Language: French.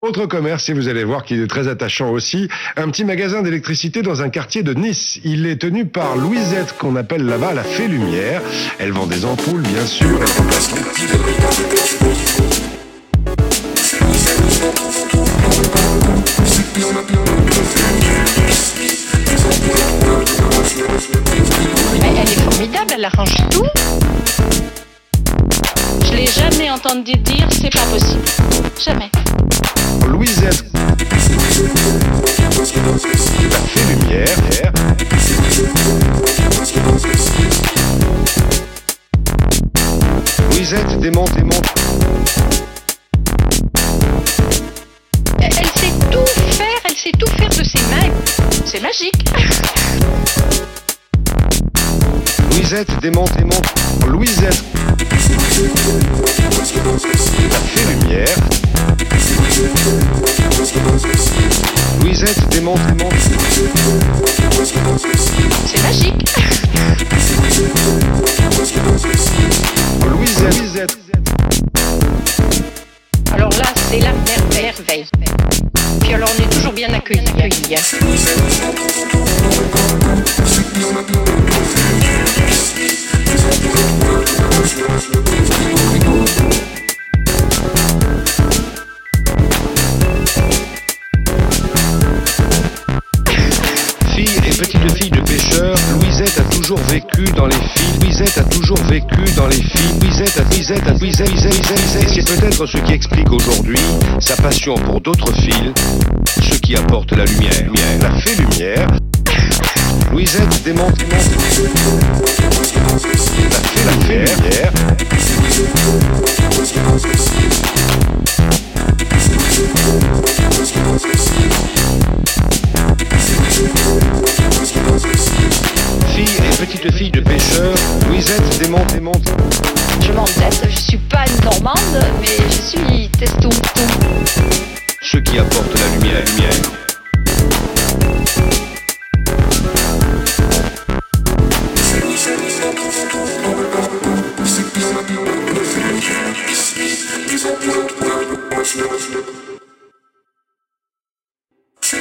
Autre commerce, et vous allez voir qu'il est très attachant aussi, un petit magasin d'électricité dans un quartier de Nice. Il est tenu par Louisette, qu'on appelle là-bas la Fée Lumière. Elle vend des ampoules, bien sûr. Elle remplace les petits Mais elle est formidable, elle arrange tout. Je l'ai jamais entendu dire c'est pas possible. Jamais. Louisette, la Fée Lumière. Louisette démonte. Elle sait tout faire de ses mains. C'est magique. Louisette démonte. Louisette, la Fée Lumière. Louisette démonte. C'est magique. Louisette. Alors là, c'est la merveille. Puis alors, on est toujours bien accueillis. Fille et petite fille de pêcheur, Louisette a toujours vécu dans les filles. Louisette a toujours vécu dans les filles. Louisette. Et c'est peut-être ce qui explique aujourd'hui sa passion pour d'autres filles, ce qui apporte la lumière. La Fée Lumière. Louisette démonte. La Fée Lumière. Fille et petite fille de pêcheur, Louisette démonte. Je m'entête, je suis pas une normande, mais je suis testo. Ce qui apporte la lumière.